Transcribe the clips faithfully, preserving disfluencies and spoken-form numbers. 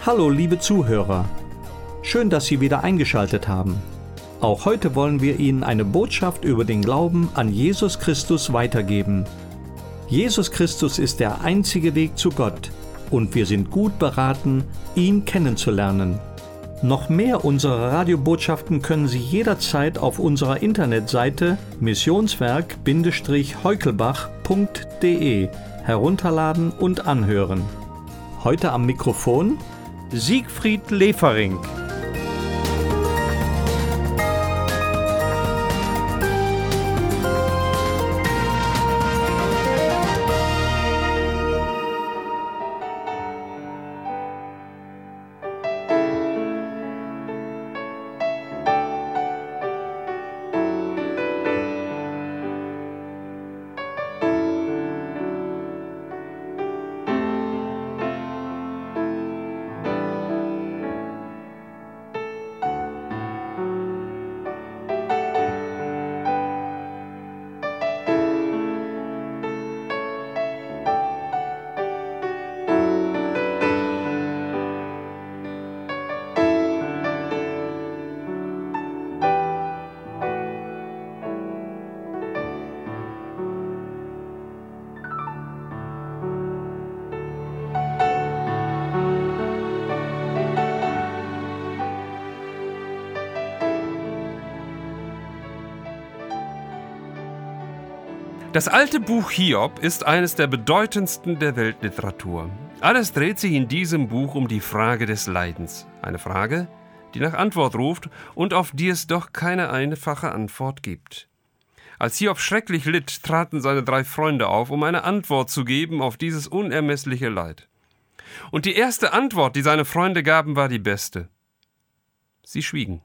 Hallo liebe Zuhörer, schön, dass Sie wieder eingeschaltet haben. Auch heute wollen wir Ihnen eine Botschaft über den Glauben an Jesus Christus weitergeben. Jesus Christus ist der einzige Weg zu Gott und wir sind gut beraten, ihn kennenzulernen. Noch mehr unserer Radiobotschaften können Sie jederzeit auf unserer Internetseite missionswerk heukelbach punkt de herunterladen und anhören. Heute am Mikrofon Siegfried Lefering. Das alte Buch Hiob ist eines der bedeutendsten der Weltliteratur. Alles dreht sich in diesem Buch um die Frage des Leidens. Eine Frage, die nach Antwort ruft und auf die es doch keine einfache Antwort gibt. Als Hiob schrecklich litt, traten seine drei Freunde auf, um eine Antwort zu geben auf dieses unermessliche Leid. Und die erste Antwort, die seine Freunde gaben, war die beste. Sie schwiegen.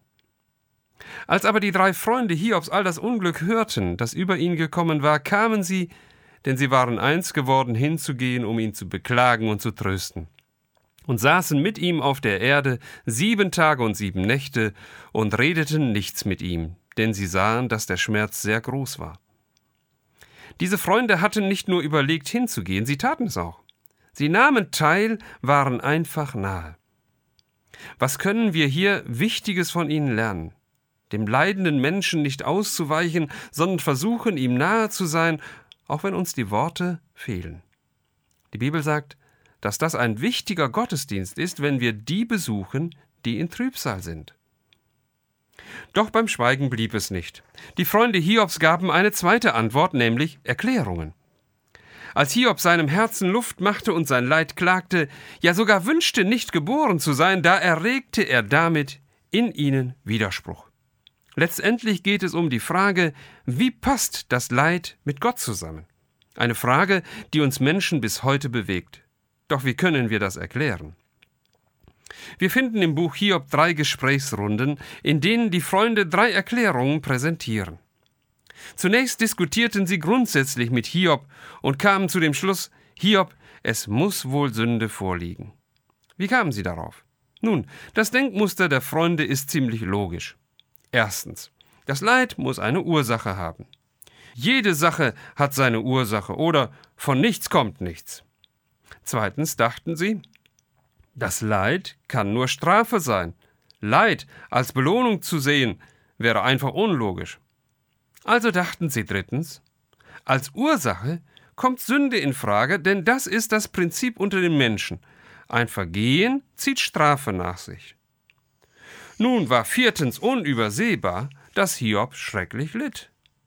Als aber die drei Freunde Hiobs all das Unglück hörten, das über ihn gekommen war, kamen sie, denn sie waren eins geworden, hinzugehen, um ihn zu beklagen und zu trösten. Und saßen mit ihm auf der Erde sieben Tage und sieben Nächte und redeten nichts mit ihm, denn sie sahen, dass der Schmerz sehr groß war. Diese Freunde hatten nicht nur überlegt, hinzugehen, sie taten es auch. Sie nahmen teil, waren einfach nahe. Was können wir hier Wichtiges von ihnen lernen? Dem leidenden Menschen nicht auszuweichen, sondern versuchen, ihm nahe zu sein, auch wenn uns die Worte fehlen. Die Bibel sagt, dass das ein wichtiger Gottesdienst ist, wenn wir die besuchen, die in Trübsal sind. Doch beim Schweigen blieb es nicht. Die Freunde Hiobs gaben eine zweite Antwort, nämlich Erklärungen. Als Hiob seinem Herzen Luft machte und sein Leid klagte, ja sogar wünschte, nicht geboren zu sein, da erregte er damit in ihnen Widerspruch. Letztendlich geht es um die Frage, wie passt das Leid mit Gott zusammen? Eine Frage, die uns Menschen bis heute bewegt. Doch wie können wir das erklären? Wir finden im Buch Hiob drei Gesprächsrunden, in denen die Freunde drei Erklärungen präsentieren. Zunächst diskutierten sie grundsätzlich mit Hiob und kamen zu dem Schluss, Hiob, es muss wohl Sünde vorliegen. Wie kamen sie darauf? Nun, das Denkmuster der Freunde ist ziemlich logisch. Erstens, das Leid muss eine Ursache haben. Jede Sache hat seine Ursache oder von nichts kommt nichts. Zweitens dachten sie, das Leid kann nur Strafe sein. Leid als Belohnung zu sehen, wäre einfach unlogisch. Also dachten sie drittens, als Ursache kommt Sünde in Frage, denn das ist das Prinzip unter den Menschen. Ein Vergehen zieht Strafe nach sich. Nun war viertens unübersehbar, dass Hiob schrecklich litt.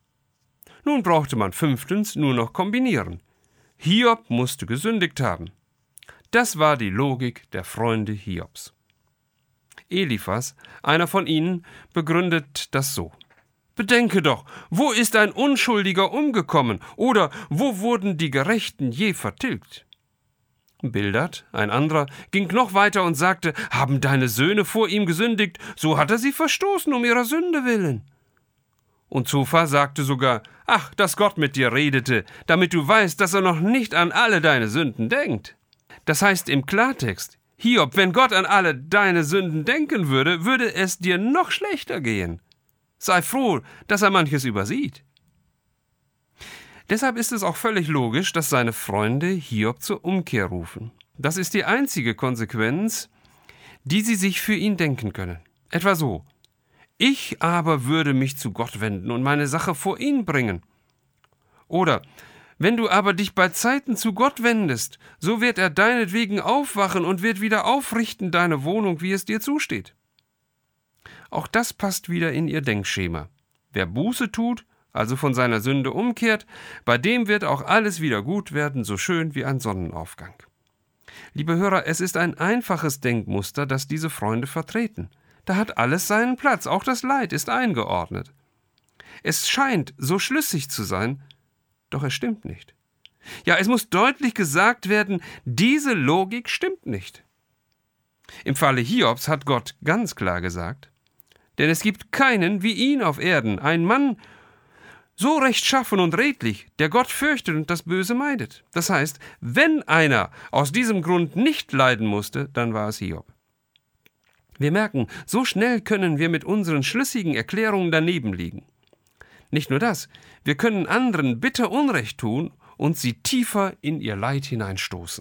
Nun brauchte man fünftens nur noch kombinieren. Hiob musste gesündigt haben. Das war die Logik der Freunde Hiobs. Eliphas, einer von ihnen, begründet das so. Bedenke doch, wo ist ein Unschuldiger umgekommen oder wo wurden die Gerechten je vertilgt? Bildad, ein anderer, ging noch weiter und sagte, haben deine Söhne vor ihm gesündigt, so hat er sie verstoßen um ihrer Sünde willen. Und Zophar sagte sogar, ach, dass Gott mit dir redete, damit du weißt, dass er noch nicht an alle deine Sünden denkt. Das heißt im Klartext, Hiob, wenn Gott an alle deine Sünden denken würde, würde es dir noch schlechter gehen. Sei froh, dass er manches übersieht. Deshalb ist es auch völlig logisch, dass seine Freunde Hiob zur Umkehr rufen. Das ist die einzige Konsequenz, die sie sich für ihn denken können. Etwa so: Ich aber würde mich zu Gott wenden und meine Sache vor ihn bringen. Oder: Wenn du aber dich bei Zeiten zu Gott wendest, so wird er deinetwegen aufwachen und wird wieder aufrichten deine Wohnung, wie es dir zusteht. Auch das passt wieder in ihr Denkschema. Wer Buße tut, also von seiner Sünde umkehrt, bei dem wird auch alles wieder gut werden, so schön wie ein Sonnenaufgang. Liebe Hörer, es ist ein einfaches Denkmuster, das diese Freunde vertreten. Da hat alles seinen Platz, auch das Leid ist eingeordnet. Es scheint so schlüssig zu sein, doch es stimmt nicht. Ja, es muss deutlich gesagt werden, diese Logik stimmt nicht. Im Falle Hiobs hat Gott ganz klar gesagt: Denn es gibt keinen wie ihn auf Erden, ein Mann so rechtschaffen und redlich, der Gott fürchtet und das Böse meidet. Das heißt, wenn einer aus diesem Grund nicht leiden musste, dann war es Hiob. Wir merken, so schnell können wir mit unseren schlüssigen Erklärungen daneben liegen. Nicht nur das, wir können anderen bitter Unrecht tun und sie tiefer in ihr Leid hineinstoßen.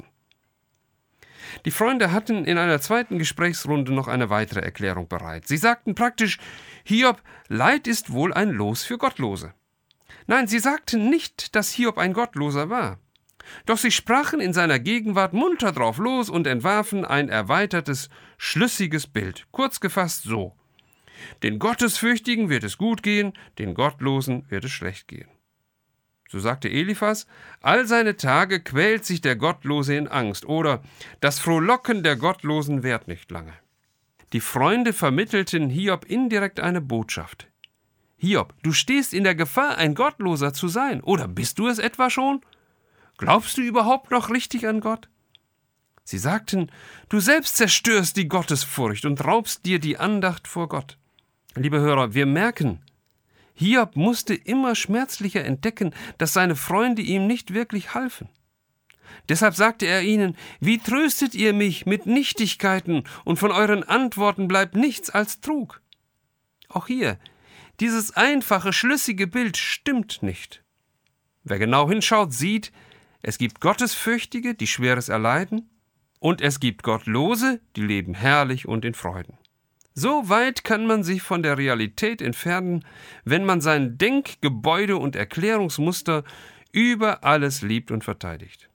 Die Freunde hatten in einer zweiten Gesprächsrunde noch eine weitere Erklärung bereit. Sie sagten praktisch: Hiob, Leid ist wohl ein Los für Gottlose. Nein, sie sagten nicht, dass Hiob ein Gottloser war. Doch sie sprachen in seiner Gegenwart munter drauf los und entwarfen ein erweitertes, schlüssiges Bild. Kurz gefasst so: Den Gottesfürchtigen wird es gut gehen, den Gottlosen wird es schlecht gehen. So sagte Eliphas: All seine Tage quält sich der Gottlose in Angst, oder das Frohlocken der Gottlosen währt nicht lange. Die Freunde vermittelten Hiob indirekt eine Botschaft. Hiob, du stehst in der Gefahr, ein Gottloser zu sein. Oder bist du es etwa schon? Glaubst du überhaupt noch richtig an Gott? Sie sagten: Du selbst zerstörst die Gottesfurcht und raubst dir die Andacht vor Gott. Liebe Hörer, wir merken, Hiob musste immer schmerzlicher entdecken, dass seine Freunde ihm nicht wirklich halfen. Deshalb sagte er ihnen: Wie tröstet ihr mich mit Nichtigkeiten, und von euren Antworten bleibt nichts als Trug. Auch hier, dieses einfache, schlüssige Bild stimmt nicht. Wer genau hinschaut, sieht, es gibt Gottesfürchtige, die Schweres erleiden, und es gibt Gottlose, die leben herrlich und in Freuden. So weit kann man sich von der Realität entfernen, wenn man sein Denkgebäude und Erklärungsmuster über alles liebt und verteidigt.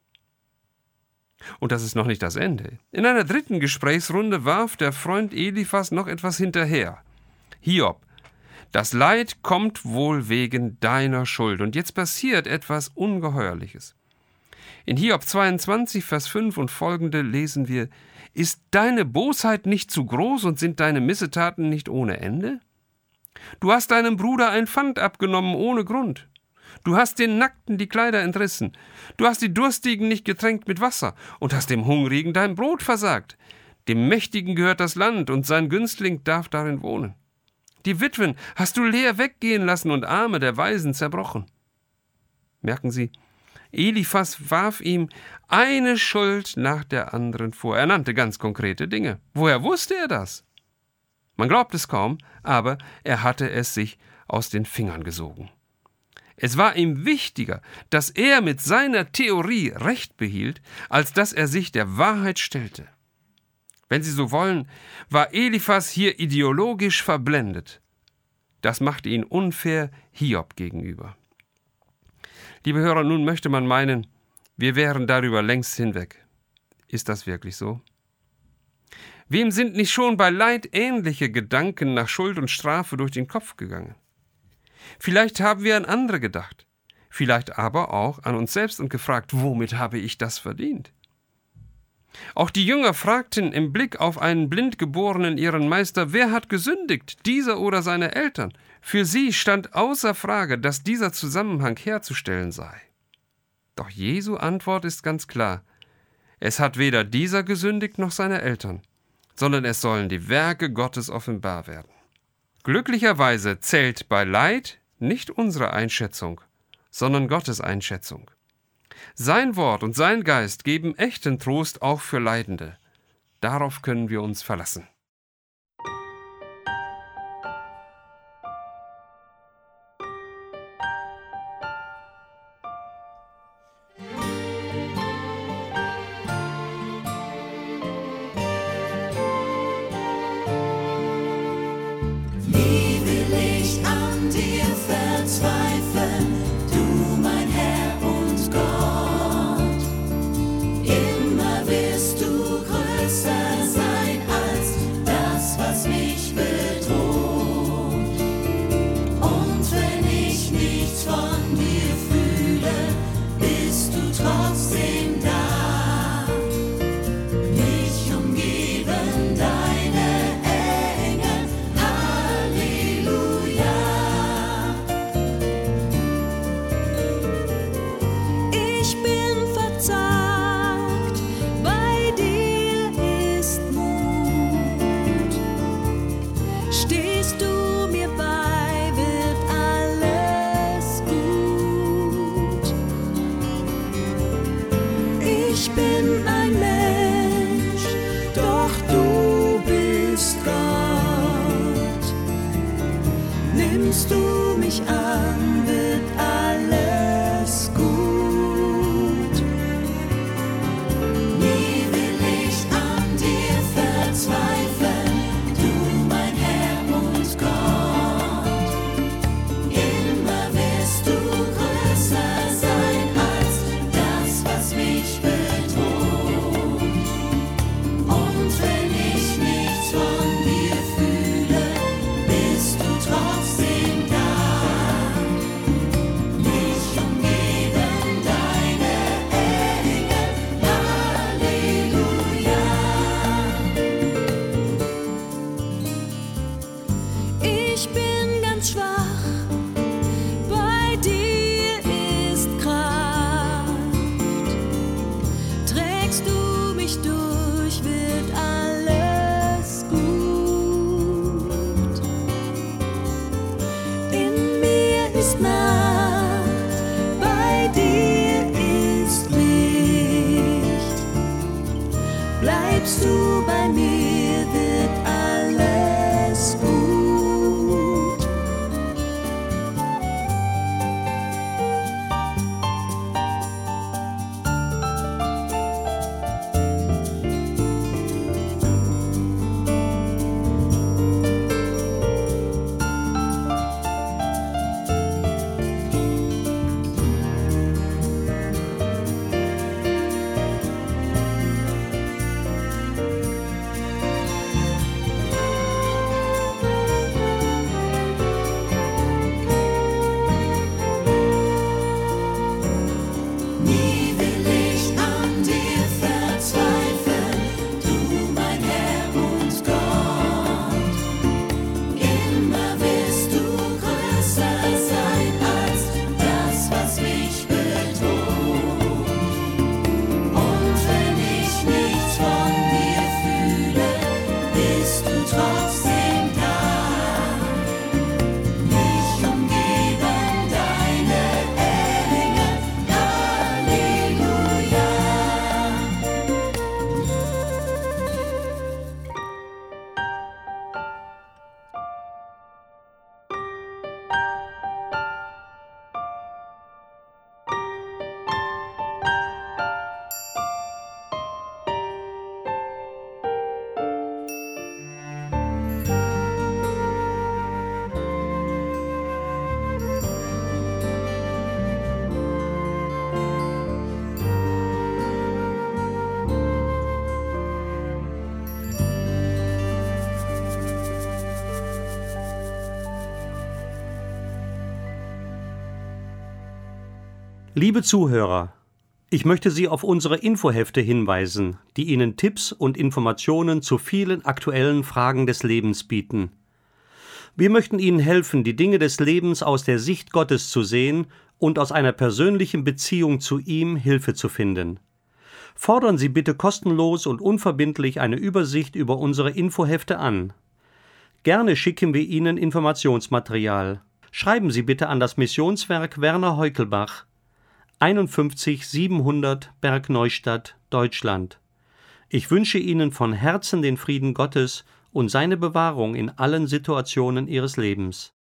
Und das ist noch nicht das Ende. In einer dritten Gesprächsrunde warf der Freund Eliphas noch etwas hinterher. Hiob, das Leid kommt wohl wegen deiner Schuld. Und jetzt passiert etwas Ungeheuerliches. In Hiob zweiundzwanzig, Vers fünf und folgende lesen wir: Ist deine Bosheit nicht zu groß und sind deine Missetaten nicht ohne Ende? Du hast deinem Bruder ein Pfand abgenommen ohne Grund. Du hast den Nackten die Kleider entrissen. Du hast die Durstigen nicht getränkt mit Wasser und hast dem Hungrigen dein Brot versagt. Dem Mächtigen gehört das Land und sein Günstling darf darin wohnen. Die Witwen hast du leer weggehen lassen und Arme der Waisen zerbrochen. Merken Sie, Eliphas warf ihm eine Schuld nach der anderen vor. Er nannte ganz konkrete Dinge. Woher wusste er das? Man glaubt es kaum, aber er hatte es sich aus den Fingern gesogen. Es war ihm wichtiger, dass er mit seiner Theorie Recht behielt, als dass er sich der Wahrheit stellte. Wenn Sie so wollen, war Eliphas hier ideologisch verblendet. Das machte ihn unfair Hiob gegenüber. Liebe Hörer, nun möchte man meinen, wir wären darüber längst hinweg. Ist das wirklich so? Wem sind nicht schon bei Leid ähnliche Gedanken nach Schuld und Strafe durch den Kopf gegangen? Vielleicht haben wir an andere gedacht, vielleicht aber auch an uns selbst und gefragt, womit habe ich das verdient? Auch die Jünger fragten im Blick auf einen Blindgeborenen ihren Meister: Wer hat gesündigt, dieser oder seine Eltern? Für sie stand außer Frage, dass dieser Zusammenhang herzustellen sei. Doch Jesu Antwort ist ganz klar: Es hat weder dieser gesündigt noch seine Eltern, sondern es sollen die Werke Gottes offenbar werden. Glücklicherweise zählt bei Leid nicht unsere Einschätzung, sondern Gottes Einschätzung. Sein Wort und sein Geist geben echten Trost auch für Leidende. Darauf können wir uns verlassen. Nimmst du mich an, wird alles gut. Nie will ich an dir verzweifeln, du mein Herr und Gott. Immer wirst du größer sein als das, was mich bedroht. Und wenn ich nichts von dir fühle, bist du trotzdem da. Mich umgeben deine Engel, Halleluja. Ich bin ganz schwach, bei dir ist Kraft. Trägst du mich durch, wird alles gut. In mir ist Nacht, bei dir ist Licht. Bleibst du bei mir, wird alles gut. Nie will ich an dir verzweifeln, du mein Herr und Gott. Immer wirst du größer sein als das, was mich bedroht. Und wenn ich nichts von dir fühle, bist du trotzdem da. Mich umgeben deine Engel, Halleluja. Liebe Zuhörer, ich möchte Sie auf unsere Infohefte hinweisen, die Ihnen Tipps und Informationen zu vielen aktuellen Fragen des Lebens bieten. Wir möchten Ihnen helfen, die Dinge des Lebens aus der Sicht Gottes zu sehen und aus einer persönlichen Beziehung zu ihm Hilfe zu finden. Fordern Sie bitte kostenlos und unverbindlich eine Übersicht über unsere Infohefte an. Gerne schicken wir Ihnen Informationsmaterial. Schreiben Sie bitte an das Missionswerk Werner Heukelbach, einundfünfzig siebenhundert Bergneustadt, Deutschland. Ich wünsche Ihnen von Herzen den Frieden Gottes und seine Bewahrung in allen Situationen Ihres Lebens.